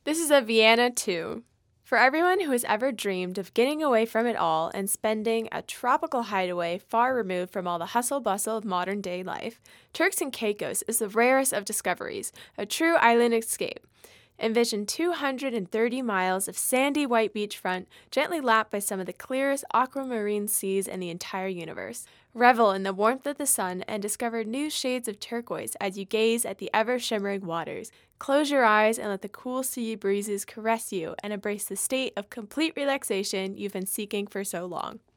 This is a Vienna 2. For everyone who has ever dreamed of getting away from it all and spending a tropical hideaway far removed from all the hustle bustle of modern day life, Turks and Caicos is the rarest of discoveries, a true island escape. Envision 230 miles of sandy white beachfront, gently lapped by some of the clearest aquamarine seas in the entire universe. Revel in the warmth of the sun and discover new shades of turquoise as you gaze at the ever-shimmering waters. Close your eyes and let the cool sea breezes caress you and embrace the state of complete relaxation you've been seeking for so long.